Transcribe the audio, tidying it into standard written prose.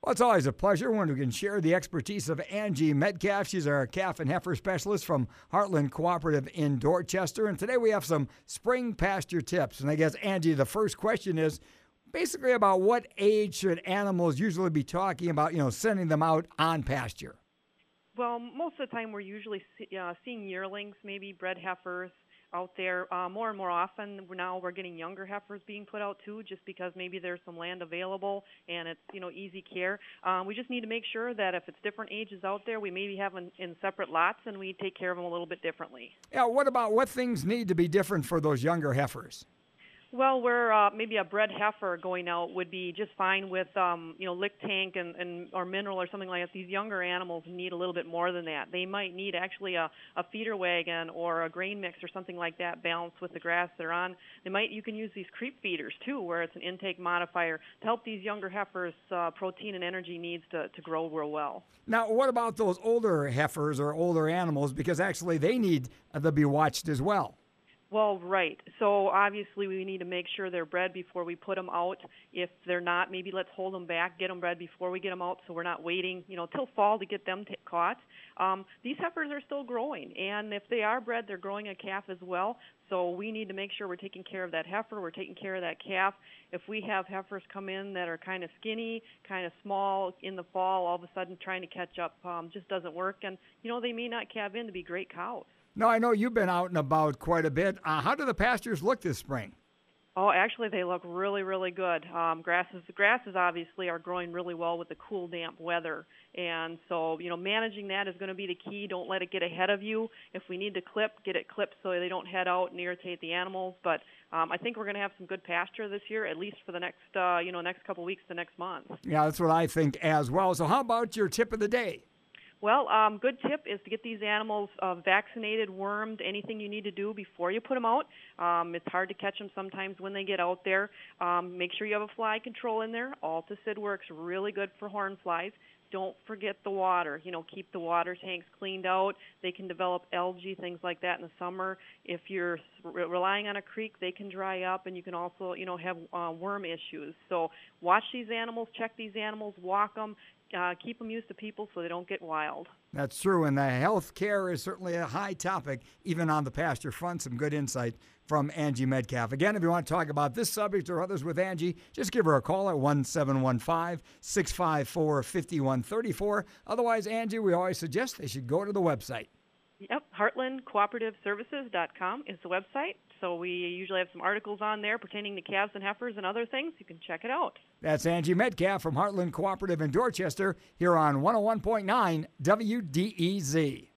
Well, it's always a pleasure when we can share the expertise of Angie Metcalf. She's our calf and heifer specialist from Heartland Cooperative in Dorchester. And today we have some spring pasture tips. And I guess, Angie, the first question is basically about what age should animals usually be talking about, sending them out on pasture? Well, most of the time we're usually seeing yearlings, maybe bred heifers out there. More and more often now we're getting younger heifers being put out too, just because maybe there's some land available and it's easy care. We just need to make sure that if it's different ages out there, we maybe have them in separate lots and we take care of them a little bit differently. Yeah, what things need to be different for those younger heifers? Well, maybe a bred heifer going out would be just fine with, lick tank and or mineral or something like that. These younger animals need a little bit more than that. They might need actually a feeder wagon or a grain mix or something like that balanced with the grass they're on. You can use these creep feeders too, where it's an intake modifier to help these younger heifers' protein and energy needs to grow real well. Now, what about those older heifers or older animals? Because actually they need to be watched as well. Well, right. So obviously we need to make sure they're bred before we put them out. If they're not, maybe let's hold them back, get them bred before we get them out, so we're not waiting, till fall to get them caught. These heifers are still growing, and if they are bred, they're growing a calf as well. So we need to make sure we're taking care of that heifer, we're taking care of that calf. If we have heifers come in that are kind of skinny, kind of small in the fall, all of a sudden trying to catch up just doesn't work, and they may not calve in to be great cows. Now, I know you've been out and about quite a bit. How do the pastures look this spring? Oh, actually, they look really, really good. The grasses obviously are growing really well with the cool, damp weather. And so, managing that is going to be the key. Don't let it get ahead of you. If we need to get it clipped so they don't head out and irritate the animals. But I think we're going to have some good pasture this year, at least for the next, next couple weeks to next month. Yeah, that's what I think as well. So how about your tip of the day? Well, good tip is to get these animals vaccinated, wormed, anything you need to do before you put them out. It's hard to catch them sometimes when they get out there. Make sure you have a fly control in there. Alticid works really good for horn flies. Don't forget the water. Keep the water tanks cleaned out. They can develop algae, things like that in the summer. If you're relying on a creek, they can dry up, and you can also, have worm issues. So watch these animals, check these animals, walk them. Keep them used to people so they don't get wild. That's true, and the health care is certainly a high topic, even on the pasture front. Some good insight from Angie Metcalf. Again, if you want to talk about this subject or others with Angie, just give her a call at 1-715-654-5134. Otherwise, Angie, we always suggest they should go to the website. Yep, HeartlandCooperativeServices.com is the website. So we usually have some articles on there pertaining to calves and heifers and other things. You can check it out. That's Angie Metcalf from Heartland Cooperative in Dorchester here on 101.9 WDEZ.